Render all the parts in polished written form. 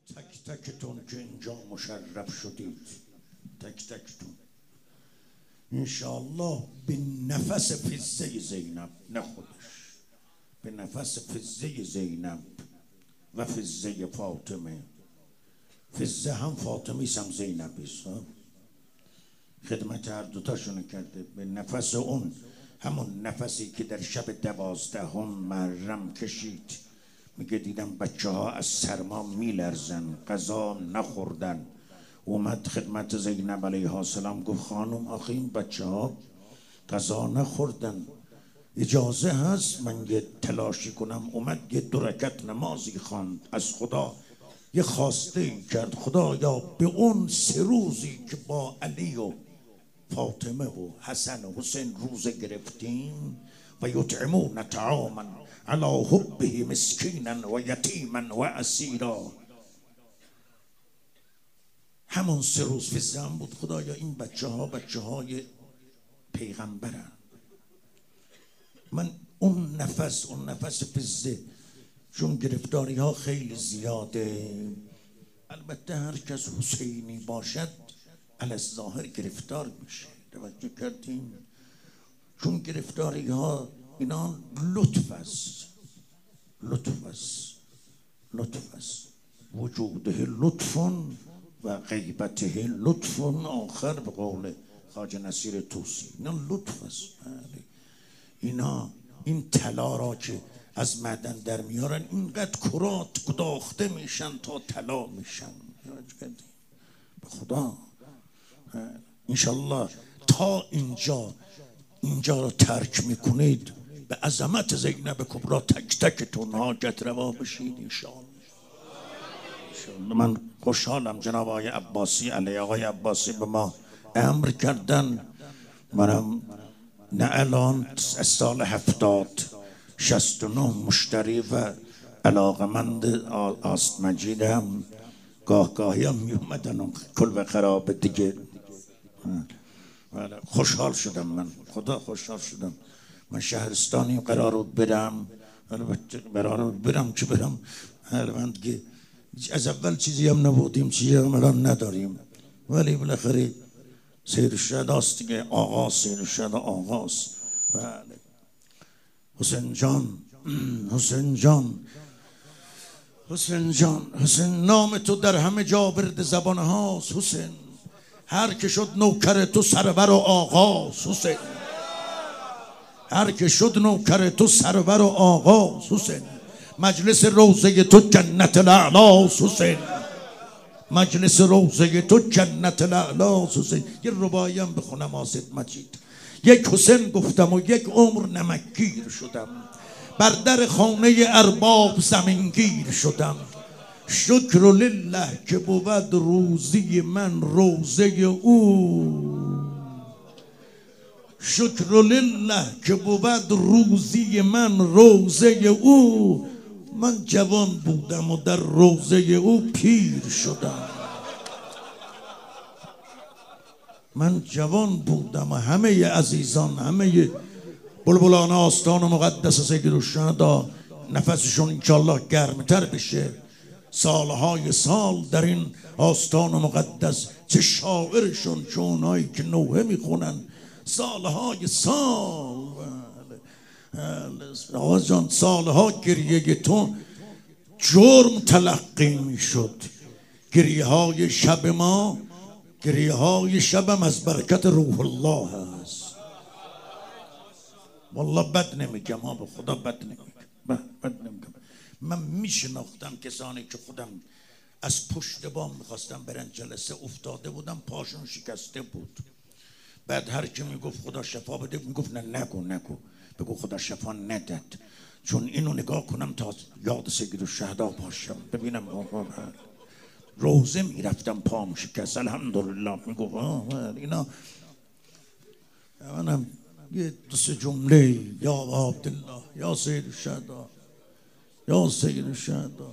تک تکتون که اینجا مشرف شدید، تک تکتون انشاءالله به نفس فزه زینب، نه خودش، به نفس فزه زینب و فزه فاطمه. فزه هم فاطمی هم زینبیست، خدمت هر دوتاشونو کرده. به نفس اون، همون نفسی که در شب 12 محرم کشید، میگه دیدم بچه ها از سرما میلرزن، غذا نخوردن. اومد خدمت زینب علیها السلام گفت خانم آخه این بچه ها غذا نخوردن، اجازه هست من یه تلاشی کنم؟ اومد یه 2 رکعت نمازی خواند، از خدا یه خواسته کرد، خدایا به اون 3 روزی که با علی و فاطمه و حسن و حسین روزه گرفتیم و یطعمون طعاما علی حبه مسکینا و یتیما و اسیرا، همون 3 روز فزم بود. خدایا این بچه های پیغمبرن. من اون نفس فزه، چون گرفتاری ها خیلی زیاده. البته هر کس حسینی باشد الظاهر گرفتار میشه، توجه کردیم؟ چون گرفتاری ها اینا لطف است وجوده لطف و غیبته لطف آخر، به قول خواجه نصیر طوسی. اینا لطف است. اینا این طلا را که از معدن در میارن اینقدر کرات گداخته میشن تا طلا میشن. به خدا انشالله تا اینجا رو ترک میکنید، به عظمت زینب کبرا تک تکتون حاجت روا بشید انشالله. من خوشحالم جناب آقای عباسی، علی آقای عباسی به ما امر کردن. منم نه الان از سال 69 مشتری و علاقمند آست مجیدم، گاهی هم می اومدن و کل و خراب دیگه. خوشحال شدم، من خدا خوشحال شدم. من شهرستانی قرار بود برم، من دیگه از اول چیزی هم نبودیم، چیزی هم الان نداریم، ولی بالاخره سیر الشهدا است دیگه، آغاز سیر الشهدا آغاز. حسین جان نام تو در همه جا برد زبان هاست حسین، هر که شد نوکر تو سرور و آغاز حسین، هر که شد نوکر تو سرور و آغاز حسین، مجلس روضه تو جنت الاعلاست حسین، مجلس روضه تو جنت الاعلاست حسین. یه رباعی هم بخونم آسد مجید. یک حسین گفتم و یک عمر نمکگیر شدم، بر در خانه ارباب زمینگیر شدم. شکر لله که بود روزی من روزه او، شکر لله که بود روزی من روزه او. من جوان بودم و در روزه او پیر شدم. من جوان بودم و همه عزیزان، همه بلبلان آستان مقدس سیدالشهدا نفسشون انشالله گرمتر بشه. سالهای سال در این آستان مقدس چه شاعرشون، چه اونایی که نوحه میخونن، سالهای سال. آقا جان سالها گریه تو جرم تلقی میشد، گریه های شب ما، گریه های شبم از برکت روح الله هست. والله بد نمیگم ها، به خدا بد نمیگم. من میشناختم کسانی که خودم از پشت بام میخواستم برن جلسه، افتاده بودم پاشون شکسته بود. بعد هر کی میگفت خدا شفا بده میگفت نه نگو بگو خدا شفا نداد، چون اینو نگاه کنم تا یاد سیدالشهدا باشم. ببینم روزه میرفتم پام شکست، الحمدلله. میگفت اینا. منم یه 2 جمله یا عبدالله یا سیدالشهدا یا سیدالشهدا.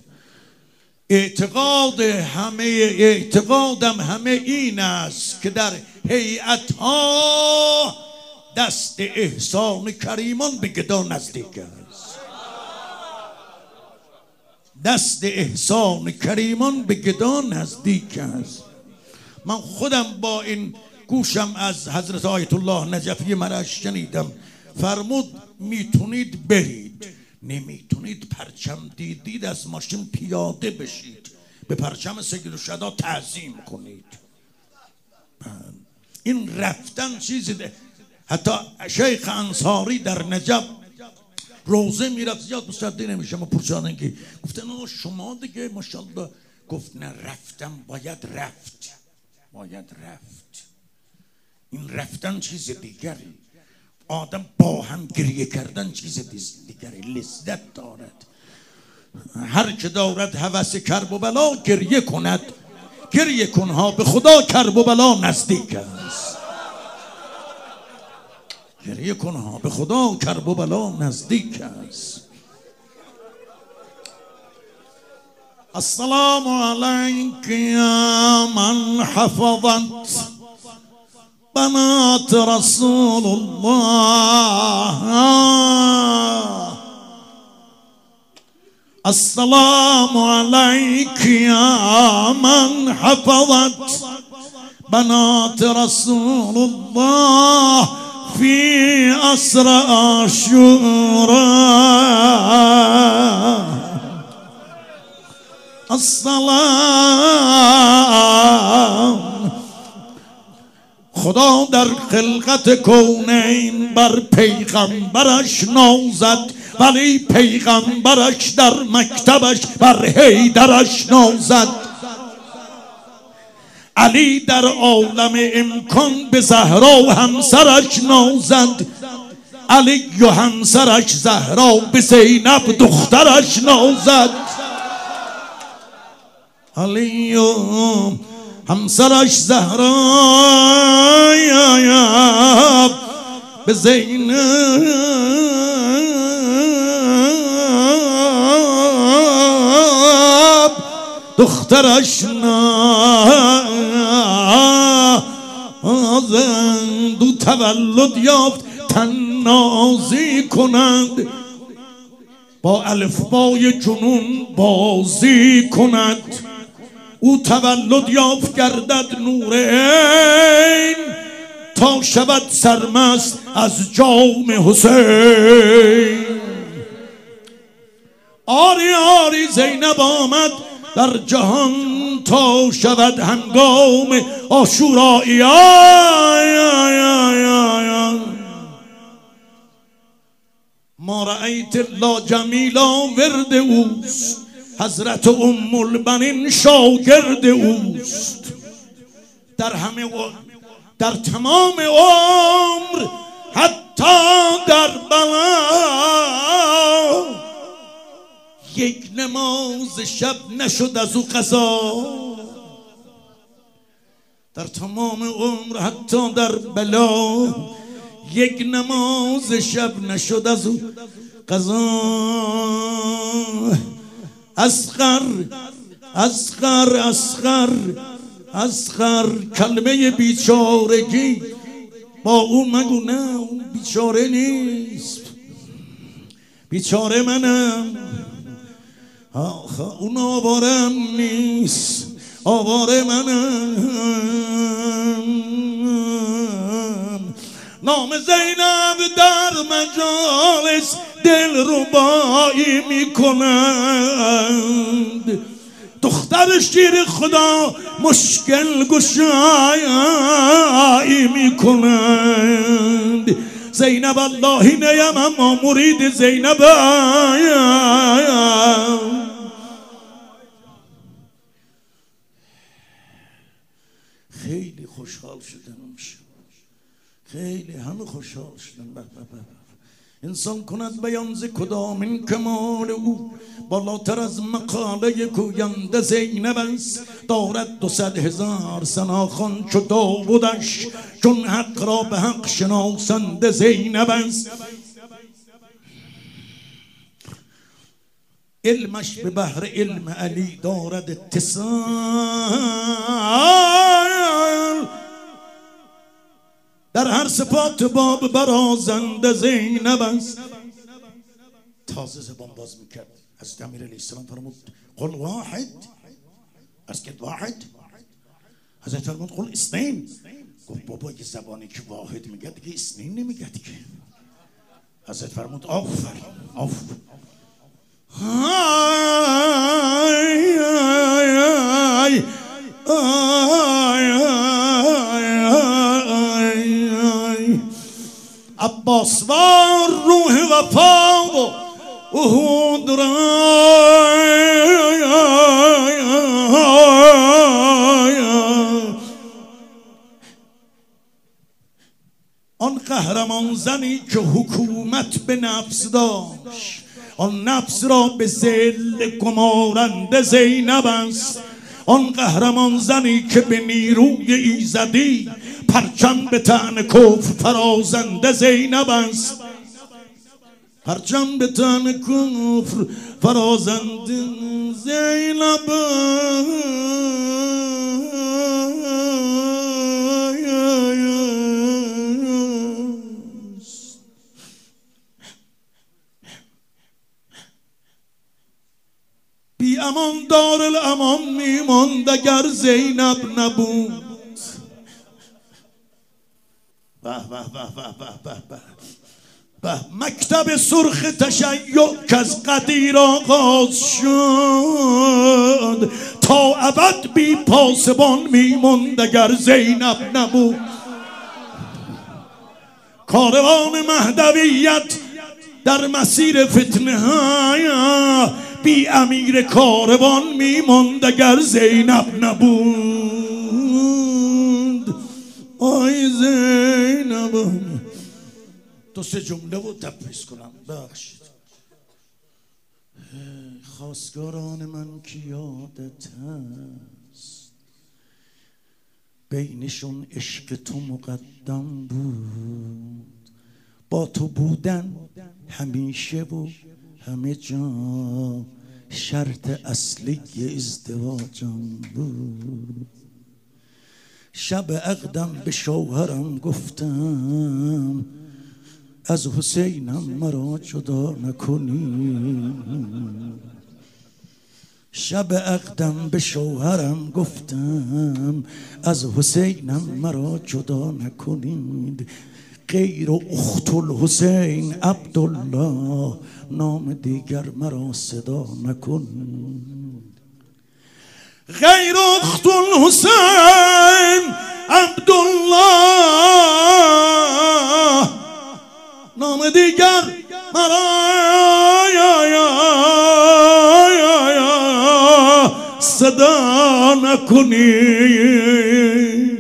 اعتقادم همه این است که در هیئت‌ها دست احسان کریمان به گدا نزدیک است. دست احسان کریمان به گدا نزدیک است. من خودم با این گوشم از حضرت آیت الله نجفی مرش شنیدم، فرمود میتونید برید، نمیتونید پرچم دیدید از ماشین پیاده بشید، به پرچم سیدالشهدا تعظیم کنید. این رفتن چیزی ده. حتی شیخ انصاری در نجف روزه میرفت، زیاد مصدق نمیشه، ما پرسیدن که گفتن شما دیگه ماشاءالله، گفت نه رفتم باید رفت، باید رفت. این رفتن چیز دیگری، آدم با هم گریه کردن چیز دیگری، لذت دارد. هر که دارد هوس کرب و بلا گریه کند، گریه کنها به خدا کرب و بلا نزدیک است. گریه کنها به خدا کرب و بلا نزدیک است. السلام علیک یا من حفظت بنات رسول الله. السلام علیک یا من حفظت بنات رسول الله فی عصر عاشورا. السلام. خدا در خلقت کونین بر پیغمبرش نازد، ولی پیغمبرش در مکتبش بر حیدرش نازد. علی در عالم امکان به زهرا و همسرش نازد، علی و همسرش زهرا به زینب دخترش نازد. علی و همسرش زهرا به زینب دخترش نازند و تولد یافت تنازی کنند، با الفبای جنون بازی کند. او تولد یافت گردد نور عین، تا شود سرمست از جام حسین. آری آری زینب آمد در جهان، تا شود هنگام عاشورایی. ما رأیت الله جمیلا ورد اوست، حضرت ام البنین شاگرد اوست. در تمام عمر حتی در بلا، یک نماز شب نشد از او قضا. در تمام عمر حتی در بلا، یک نماز شب نشد از او قضا. اصغر اصغر اصغر اصغر کلمه بیچارگی با او مگو، نه اون بیچاره نیست، بیچاره منم. آخه اون آوارم نیست، آواره منم. نام زینب در مجالس دل ربایی میکنند، دختر شیر خدا مشکل گشایی میکنند. زینب اللهی نیم اما مرید زینب. خیلی خوشحال شدم، خیلی همه خوشحال شدم. انسان کند بیان ز کدام این کمال او، بالاتر از مقاله گوینده زینب است. دارد 200,000 سناخان چو داودش، چون حق را به حق شناسنده زینب است. علمش به بحر علم علی دارد اتصال، در هر صفات باب برازنده زینب است. تازه زبان باز میکرد حضرت امیر علیه السلام فرمود قل واحد، از که واحد. حضرت فرمود قل اثنین. گفت بابا یه زبانی که واحد میگه دیگه اثنین نمیگه دیگه. حضرت فرمود آفرین آفرین. عباس وار روح وفا و احد آن قهرمان زنی که حکومت به نفس داشت، آن نفس را به ذل گمارنده زینب است. آن قهرمان زنی که به نیروی ایزدی پرچم به طعن کفر فرازنده زینب است. پرچم به طعن کفر فرازنده زینب بی امان دار الامان میماند اگر زینب نبود. مکتب سرخ تشیع که از قدیر آغاز شد تا ابد بی پاسبان میماند اگر زینب نبود. کاروان مهدویت در مسیر فتنه های بی امیر کاروان میماند اگر زینب نبود. آی زینب تو سه جمله رو تفریز کنم بخشید. خواستگاران من که یادت هست بینشون عشق تو مقدم بود، با تو بودن همیشه و همه جا شرط اصلی ازدواجم بود. شب عقدم به شوهرم گفتم از حسینم مرا جدا نکنی. شب عقدم به شوهرم گفتم از حسینم مرا جدا نکنید. غیر اخت الحسین عبدالله نام دیگر مرا صدا نکنید. غیر اخت الحسین عبدالله نام دیگر مرا صدا نکنید.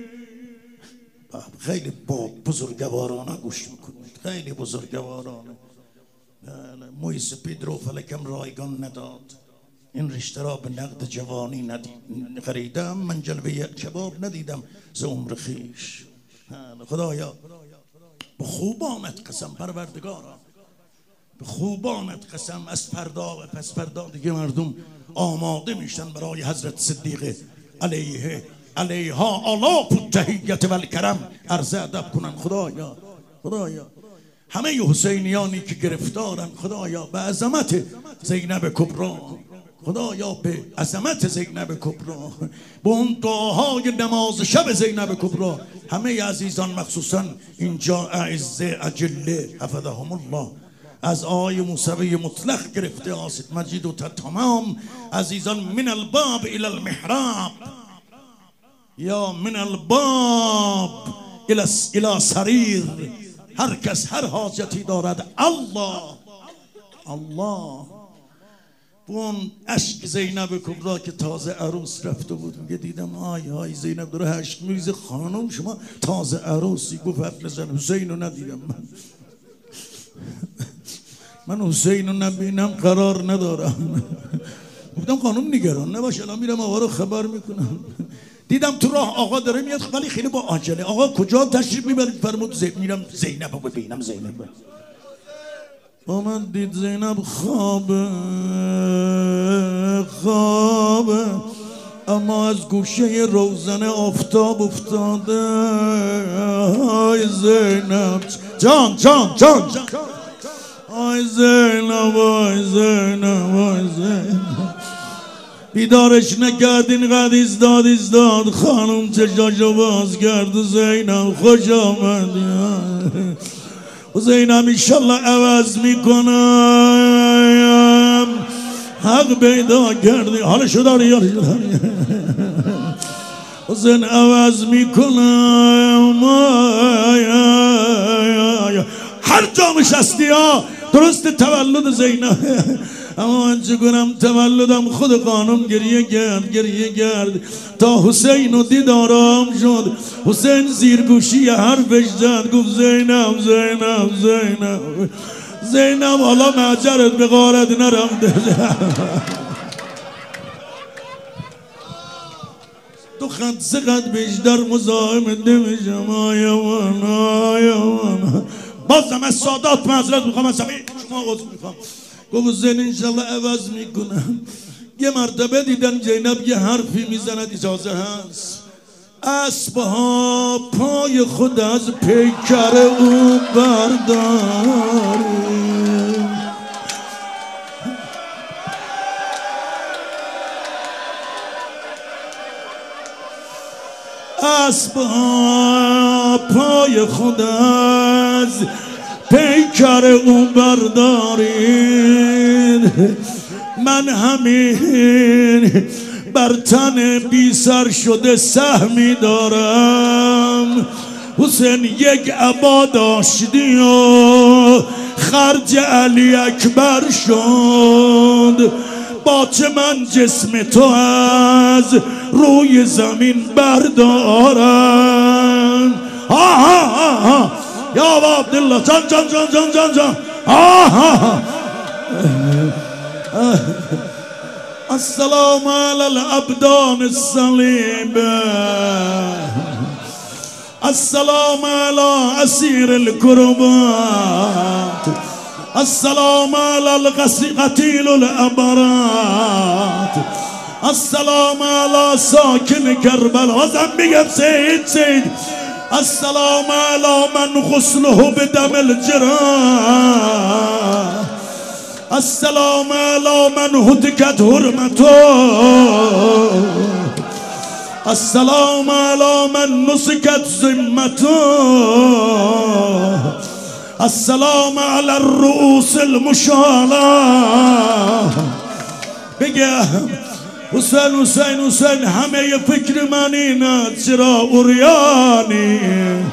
خیلی با بزرگوارانه گوش میکنید، خیلی بزرگوارانه. موی سپید رو فلکم رایگان نداد، این رشته را به نقد جوانی خریدم، من جلوه کباب ندیدم ز عمر خیش. خدایا به خوبانت قسم پروردگارا، به خوبانت قسم از فردا و پس فردا دیگه مردم آماده میشن برای حضرت صدیقه علیها آلاف التحیت و الکرم عرض ادب کنن. خدایا همه حسینیانی که گرفتارن خدایا به عظمت زینب کبری، خدایا به عظمت زینب کبری، به اون دعاهای نماز شب زینب کبری همه عزیزان مخصوصا اینجا اعز اجله حفظهم الله از آقای موسوی مطلق گرفته آسد مجید و تمام عزیزان من الباب الى المحراب یا من الباب الى سریر، هر کس هر حاجتی دارد الله اون عشق زینب کبری که تازه عروس رفته بود میگه دیدم آی زینب داره عشق میریزه. خانم شما تازه عروسی؟ گفت حرف نزن، حسین رو ندیدم من حسین رو نبینم قرار ندارم. گفتم خانم نگران نباش الان میرم آقا رو خبر میکنم. دیدم تو راه آقا داره میاد ولی خیلی با عجله. آقا کجا تشریف میبرید؟ فرمود میرم زینب رو ببینم. زینب آمد دید زینب خوابه اما از گوشه روزن آفتاب افتاده. های زینب جان آی زینب آی زینب آی زینب بیدارش نکرد اینقدر ایستاد خانم چشاشو باز کرد و زینب خوش آمدی و زینب انشالله عوض میکنم حق پیدا کردی حالشو داری و زن عوض میکنم هر جا نشستی ها درست تولد زینب اما من چه کنم تولدم خود خانم گریه کرد تا حسین و دیدارم شد حسین زیرگوشی حرفش زد گفت زینب حالا معجرت به غارت نرفته تو خط سقط بیشتر مزاحمت نمیشم آیوان بازم از سادات معذرت میخوام از همه شما عذر میخوام گفت زین انشالله عوض میکنم یه مرتبه دیدن زینب یه حرفی میزند اجازه هست اسبها پای خود از پیکر او برداری اسبها پای خود از پیکر او بردارید من همین بر تن بی سر شده سهمی دارم حسین یک عبا داشتی و خرج علی اکبر شد با چه من جسم تو از روی زمین بردارم یا ابا عبدالله جان السلام علی الابدان الصلیبه السلام علی اسیر الکربات السلام علی القتیل الابرات السلام علی ساکن کربلا زن میگم سید السلام علی من غسله بدم الجراح السلام علی من هتکت حرمته السلام علی من نسکت ذمته السلام علی الرؤوس المشالة بگم حسین همه فکر من اینه چرا اوریانی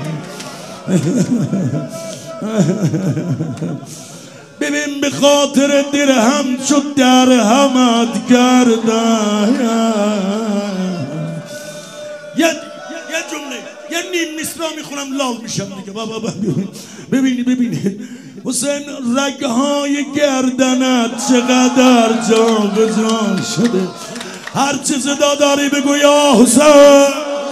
ببین به خاطر درهم شد درهمت کردن یه جمله یه نیم مصرع میخونم لال میشم دیگه بابا ببینید حسین رگهای گردنت چقدر جاگزان شده هر چیز داری بگو یا حسین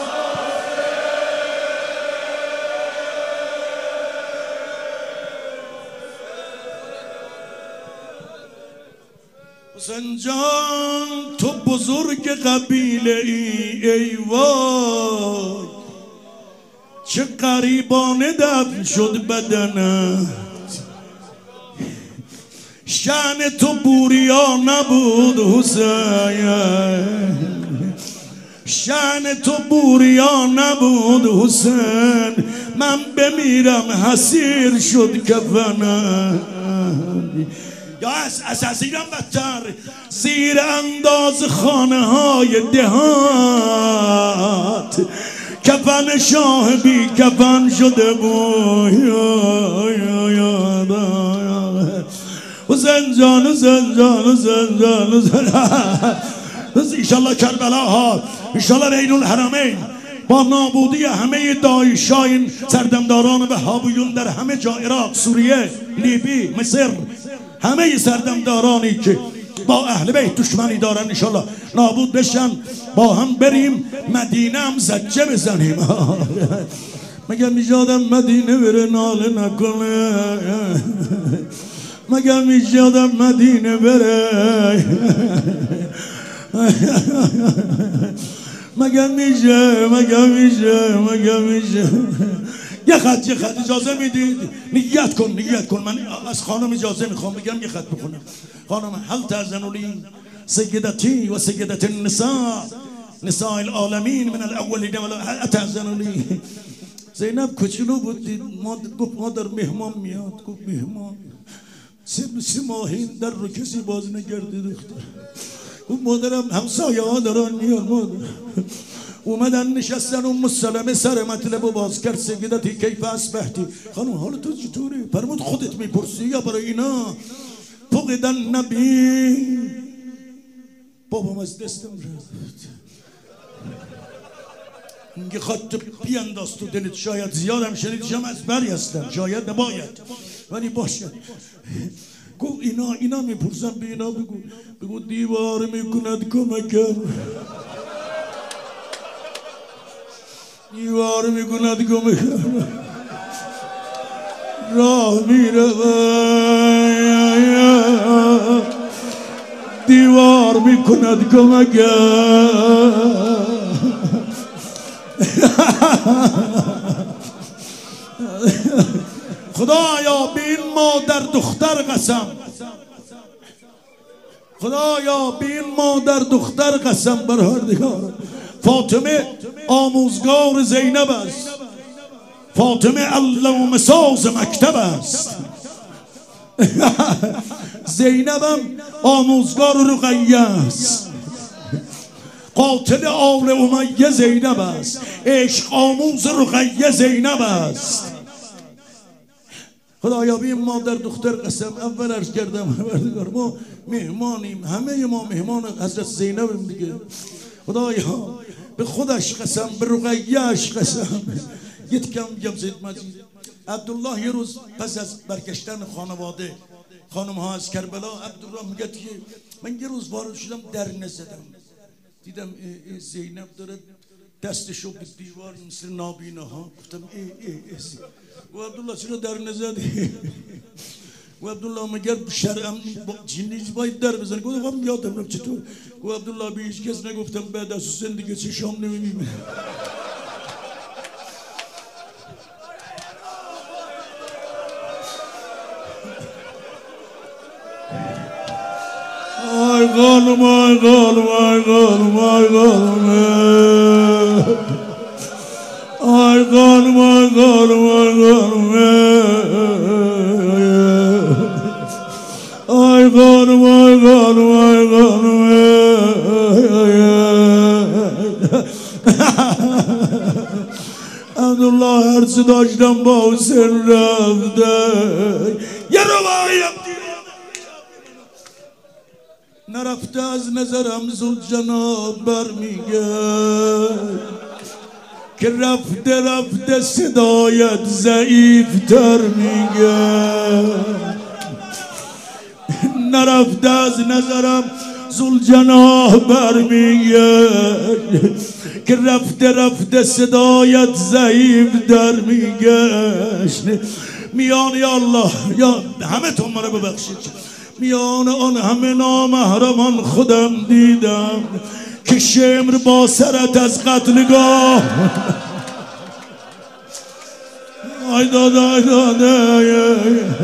حسین جان تو بزرگ قبیله ای وای چه غریبانه دفن شد بدنت شأن تو بوریا نبود حسین شأن تو بوریا نبود حسین من بمیرم حسیر شد کفنم یا اساسیرم بدتر زیر انداز خانه های دهات کفن شاه بی کفن شده بود حسین جان ایشالله کربلا ها ایشالله بین الحرمین با نابودی همه داعشای سردمداران وهابیون در همه جا عراق سوریه لیبی مصر همه سردمدارانی که با اهل بیت دشمنی دارن انشالله نابود بشن با هم بریم مدینه هم زجه بزنیم مگه میجادم مدینه بره ناله نکنه مگه میجادم مدینه بره مگه میشه یه خط اجازه میدید؟ نیت کن. من از خانم اجازه میخوام بگم یه خط بخونم. خانم هل تأذن لی سیدتی و سیدت النساء نساء العالمین من الاولین ولا تأذن لی. زینب کوچولو بود، گفت مادر مهمان میاد. گفت مهمان 3 ماهی در رو کسی باز نکرده دختر. گفت مادرم همسایه ها دارن میان. مادر اومدن نشستن. ام سلمه سر مطلب و باز کرد. سیدتی کیف اصبحتی؟ خانم حال تو چطوره؟ فرمود خودت میپرسی یا برای اینا؟ فقدن نبی بابام از دستم رفت. میگه خط بیانداز تو دلت. شاید زیادم شنیدشم از بری هستم، شاید نباید ولی باشه. گفت اینا میپرسن به اینا بگو دیوار میکند کمکم، دیوار میکند کمکم، راه میره دیوار میکند کمکم. خدایا به این مادر دختر قسم، خدایا به این مادر دختر قسم پروردگار. فاطمه آموزگار زینب است، فاطمه علامه ساز مکتب است. زینبم آموزگار رقیه است. قاتل آل امیه زینب است، عشق آموز رقیه زینب است. خدایا به این مادر دختر قسم. اول عرض کردم ما مهمانیم، همه ما مهمان حضرت زینبیم دیگه. خدایا به خودش قسم، به رقیهش قسم. کم میگم زید مجید عبدالله یه روز پس از برگشتن خانواده خانم ها از کربلا، عبدالله میگه که من یه روز وارد شدم در نزدم، دیدم زینب داره دستشو به دیوار مثل نابینه ها. گفتم و عبدالله چرا در نزدی؟ و عبدالله مگر شرم جنیج باید در بزنی؟ گفتم یادم رفت چطور؟ و عبدالله به هیچ کس نگفتم بعد از زندگی چه شام نمیبینم. آی غالم آی غالم آی غالم آی غالم آی غالم آی غالم آی غالم آی غالم آی غالم آی غالم. عبدالله هرچه داشتم با حسین رفته. یه روایت نرفته از نظرم ذوالجناب برمیگرد که رفته صدایت ضعیف تر میگرد. نرفته از نظرم ذوالجناب برمیگرد که رفته صدایت ضعیف در میگشت. میان یا الله یا همه تون منو ببخشید، میان آن همه نامحرمان خودم دیدم که شمر با سرت از قتلگاه آی داده.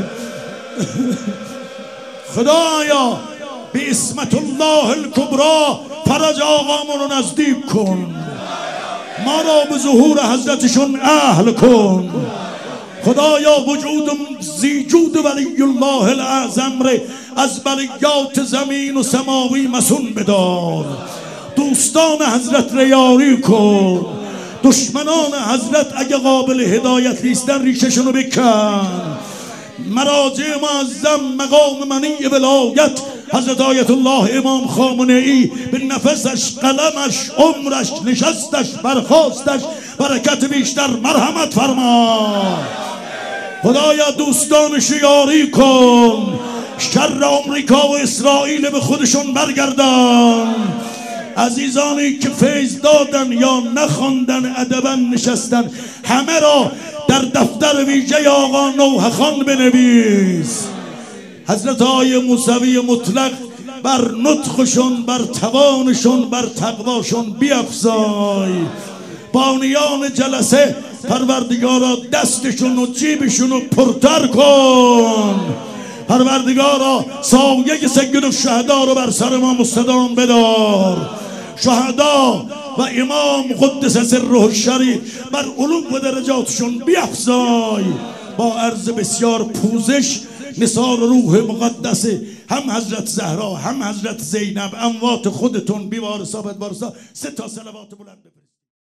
خدایا به اسمت الله الکبرا فرج آقامون رو نزدیک کن، ما را به ظهور حضرتشون اهل کن. خدایا وجود زیجود ولی الله الاعظم ره از بلیات زمین و سماوی مسون بدار. دوستان حضرت ریاری کن، دشمنان حضرت اگه قابل هدایت نیستن ریششونو بکن. مراجع معظم مقام منی ولایت حضرت آیت الله امام خامنه ای به نفسش، قلمش، عمرش، نشستش، برخاستش برکت بیشتر مرحمت فرما. خدایا دوستانش یاری کن، شر آمریکا و اسرائیل به خودشون برگردان. عزیزانی که فیض دادن یا نخواندن ادبا نشستن همه را در دفتر ویژه آقا نوح خان بنویس. حضرت های موسوی مطلق بر نطقشون، بر توانشون، بر تقواشون بیفزای. بانیان جلسه پروردگارا دستشون و جیبشون رو پرتر کن. پروردگارا سایه سید الشهدا رو بر سر ما مستدام بدار. شهدا و امام قدس سره الشریف بر علوم و درجاتشون بیفزای. با عرض بسیار پوزش نثار روح مقدس هم حضرت زهرا هم حضرت زینب اموات خودتون بیوارسا بدوارسا 3 تا صلوات بلند بفرستید.